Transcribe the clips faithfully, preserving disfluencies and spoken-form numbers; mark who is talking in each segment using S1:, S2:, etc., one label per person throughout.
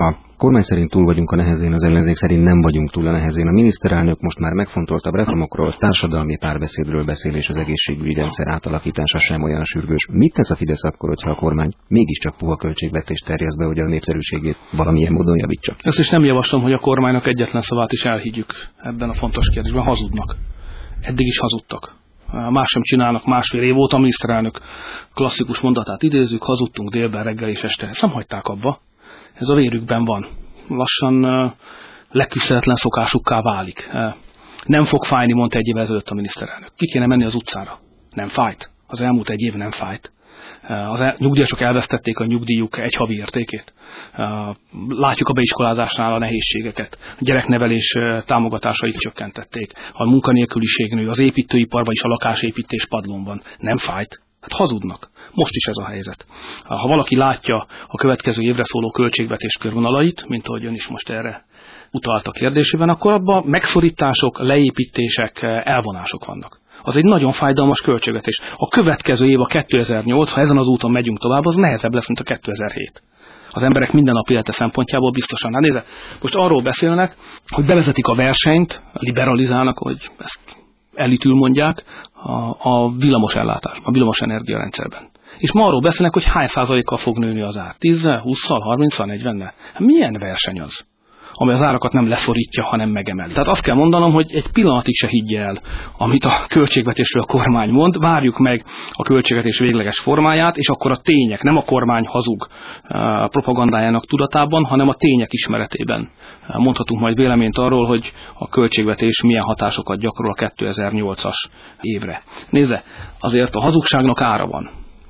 S1: A kormány szerint túl vagyunk a nehezén, az ellenzék szerint nem vagyunk túl a nehezén. A miniszterelnök most már megfontoltabb reformokról, társadalmi párbeszédről beszél, és az egészségügyi rendszer átalakítása sem olyan sürgős. Mit tesz a Fidesz akkor, hogyha a kormány mégiscsak puha költségvetést terjeszt be, hogy a népszerűségét valamilyen módon javítsa?
S2: Ezt is nem javaslom, hogy a kormánynak egyetlen szavát is elhiggyük ebben a fontos kérdésben. Hazudnak. Eddig is hazudtak. Más sem csinálnak másfél év óta. A miniszterelnök klasszikus mondatát idézzük: hazudtunk délben, reggel és este. Ezt nem hagyták abba. Ez a vérükben van. Lassan uh, leküzdhetetlen szokásukká válik. Uh, nem fog fájni, mondta egy évvel ezelőtt a miniszterelnök. Ki kéne menni az utcára. Nem fájt. Az elmúlt egy év nem fájt. Uh, az el, nyugdíjasok elvesztették a nyugdíjuk egy havi értékét. Uh, látjuk a beiskolázásnál a nehézségeket. A gyereknevelés uh, támogatásait csökkentették. A munkanélküliség nő, az építőiparban is a lakásépítés padlón van. Nem fájt. Hát hazudnak. Most is ez a helyzet. Ha valaki látja a következő évre szóló költségvetés körvonalait, mint ahogy ön is most erre utalt a kérdésében, akkor abban megszorítások, leépítések, elvonások vannak. Az egy nagyon fájdalmas költségvetés. A következő év a kétezer-nyolc, ha ezen az úton megyünk tovább, az nehezebb lesz, mint a kétezer-hét. Az emberek mindennapi élete szempontjából biztosan. Hát nézze, most arról beszélnek, hogy bevezetik a versenyt, liberalizálnak, hogy ezt elitül mondják, a, a villamos ellátásban, a villamos energiarendszerben. És ma arról beszélnek, hogy hány százalékkal fog nőni az ár. tíz, húsz, harminc, negyven. Hát milyen verseny az, amely az árakat nem leszorítja, hanem megemeli. Tehát azt kell mondanom, hogy egy pillanatig se higgye el, amit a költségvetésről a kormány mond, várjuk meg a költségvetés végleges formáját, és akkor a tények, nem a kormány hazug uh, propagandájának tudatában, hanem a tények ismeretében uh, mondhatunk majd véleményt arról, hogy a költségvetés milyen hatásokat gyakorol a kétezer-nyolcas évre. Nézze, azért a hazugságnak ára van.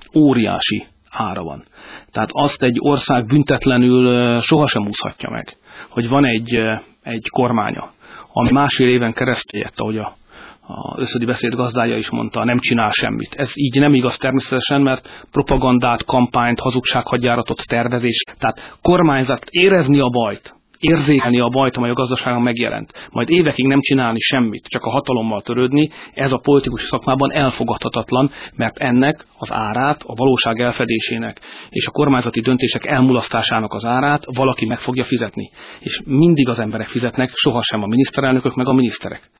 S2: Óriási ára van. Tehát azt egy ország büntetlenül sohasem úszhatja meg, hogy van egy, egy kormánya, ami másfél éven keresztül, ahogy a, a összödi beszéd gazdája is mondta, nem csinál semmit. Ez így nem igaz természetesen, mert propagandát, kampányt, hazugsághadjáratot, tervezés, tehát kormányzat érezni a bajt, érzékelni a bajt, amely a gazdaságon megjelent, majd évekig nem csinálni semmit, csak a hatalommal törődni, ez a politikus szakmában elfogadhatatlan, mert ennek az árát, a valóság elfedésének és a kormányzati döntések elmulasztásának az árát valaki meg fogja fizetni. És mindig az emberek fizetnek, sohasem a miniszterelnökök meg a miniszterek.